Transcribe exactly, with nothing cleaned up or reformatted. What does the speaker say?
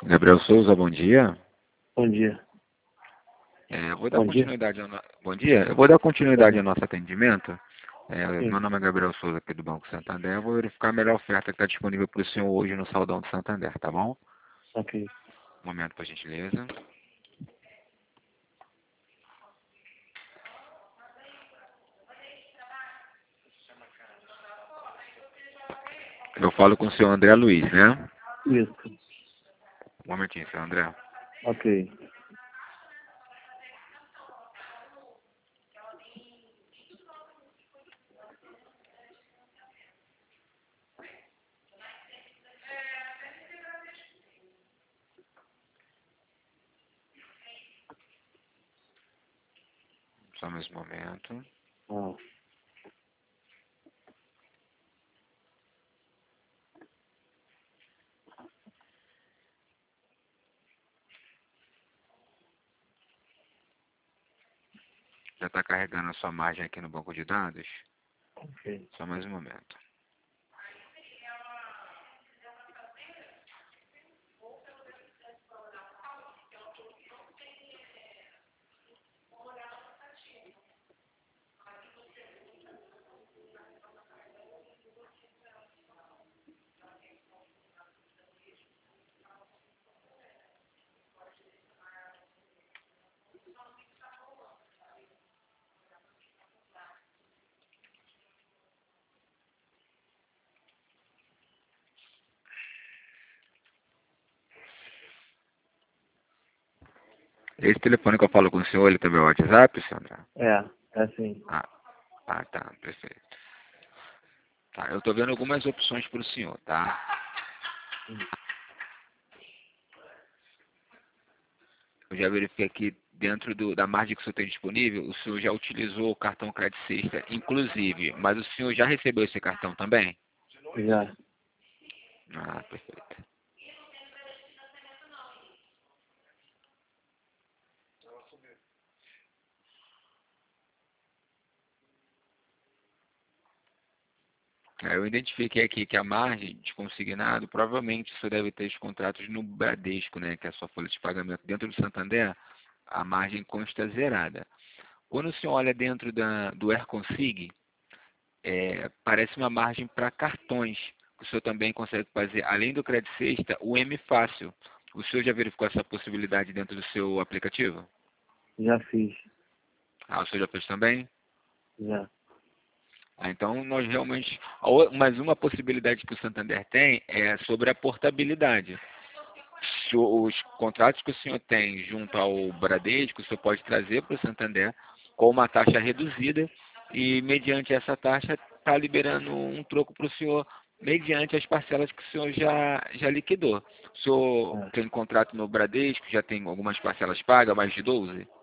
Gabriel Souza, bom dia. Bom dia. É, eu vou dar Bom dia. continuidade ao no... Bom dia. Eu vou dar continuidade Bom ao nosso atendimento. É, Sim. meu nome é Gabriel Souza, aqui do Banco Santander. Eu vou verificar a melhor oferta que está disponível para o senhor hoje no Saldão de Santander, tá bom? Ok. Um momento, por gentileza. Eu falo com o senhor André Luiz, né? Isso. Um momentinho, senhor André. Ok. Só mais um momento. Ah. Já está carregando a sua margem aqui no banco de dados? Ok. Só mais um momento. Esse telefone que eu falo com o senhor, ele também é o WhatsApp, senhor André? É, é assim. Ah, ah, tá, perfeito. Tá, eu estou vendo algumas opções para o senhor, tá? Eu já verifiquei aqui dentro do, da margem que o senhor tem disponível, o senhor já utilizou o cartão Crédito Sexta, inclusive, mas o senhor já recebeu esse cartão também? Já. Ah, perfeito. É, eu identifiquei aqui que a margem de consignado, provavelmente o senhor deve ter os contratos no Bradesco, né, que é a sua folha de pagamento. Dentro do Santander, a margem consta zerada. Quando o senhor olha dentro da, do AirConsig, é, parece uma margem para cartões. O senhor também consegue fazer, além do Crédito Sexta, o M Fácil. O senhor já verificou essa possibilidade dentro do seu aplicativo? Já fiz. Ah, o senhor já fez também? Já. Ah, então, nós realmente... a o- Mas uma possibilidade que o Santander tem é sobre a portabilidade. Se o- os contratos que o senhor tem junto ao Bradesco, o senhor pode trazer para o Santander com uma taxa reduzida e, mediante essa taxa, está liberando um troco para o senhor mediante as parcelas que o senhor já, já liquidou. O senhor É. tem contrato no Bradesco, já tem algumas parcelas pagas, mais de doze?